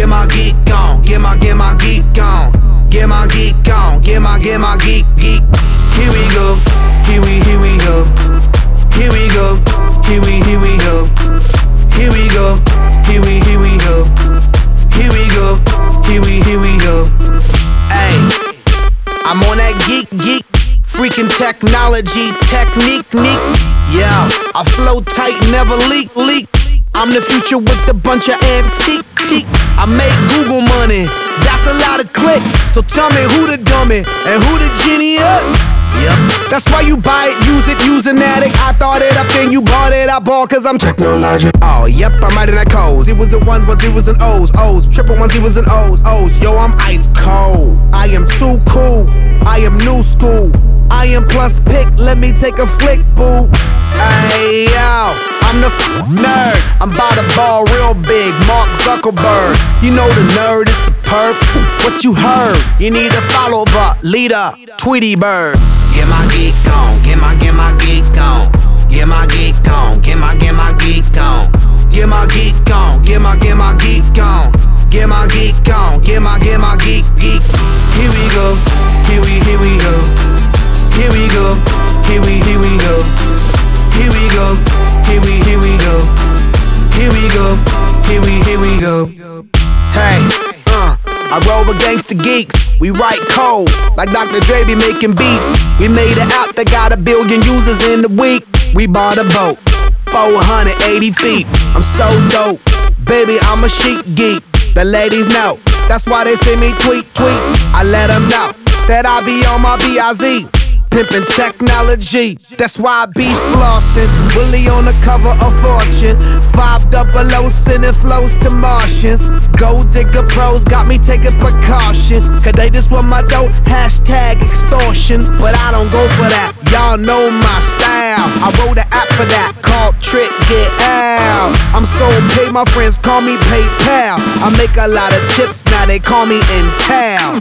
get my geek on, get my geek on, get my geek on, get my geek. Here we go, here we go, here we go, here we go, here we go, here we go, here we go, here we go. Ay, I'm on that geek, freaking technology, technique. Yeah, I flow tight, never leak. I'm the future with a bunch of antique. I make Google money, that's a lot of clicks. So tell me who the dummy and who the genius? Yep, that's why you buy it, use an addict. I thought it up, then you bought it, I bought cause I'm technologic. Oh, yep, I'm writing that codes. It was the ones, but it was an O's. Triple ones, it was an O's. Yo, I'm ice cold. I am too cool. I am new school. I am plus pick, let me take a flick, boo. Ay, yo, I'm the nerd. I'm by the ball real big, Mark Zuckerberg. You know the nerd is the perp. What you heard? You need a follow but leader, Tweety Bird. Get my geek on, get my geek on, get my geek on, get my geek on, get my geek on, get my geek on, get my geek on, get my geek. Here we go, here we go, here we go, here we go, here we go, here we go, here we go, here we go. Hey, I roll with gangsta geeks. We write code like Dr. Dre be making beats. We made an app that got 1 billion users in the week. We bought a boat, 480 feet. I'm so dope, baby, I'm a chic geek. The ladies know, that's why they send me tweets. I let them know that I be on my BIZ. Pimpin' technology, that's why I be flossin'. Willie on the cover of Fortune, 500 sending flows to Martians. Gold digger pros got me taking precaution, cause they just want my dope, hashtag extortion. But I don't go for that, y'all know my style. I wrote an app for that, called Trick Get Out. I'm so paid, my friends call me PayPal. I make a lot of chips, now they call me in town.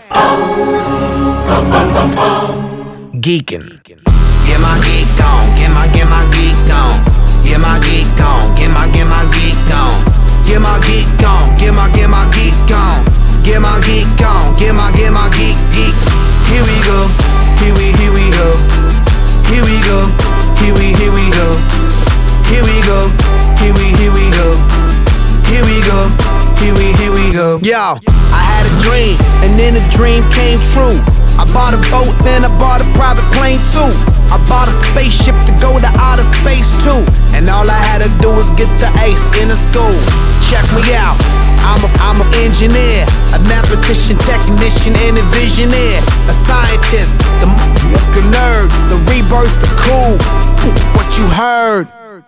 Geekin'. Get my geek on, get my geek on, get my geek on, get my geek on, get my geek on, get my geek on, get my geek on, get my geek. Here we go, here we go, here we go, here we go, here we go, here we go, here we go, here we go. Yo, I had a dream, and then the dream came true. I bought a boat, then I bought a private plane too. I bought a spaceship to go to outer space too. And all I had to do was get the ace in the school. Check me out, I'm an engineer, a mathematician, technician, and a visionaire. A scientist, the nerd, the rebirth, the cool. What you heard?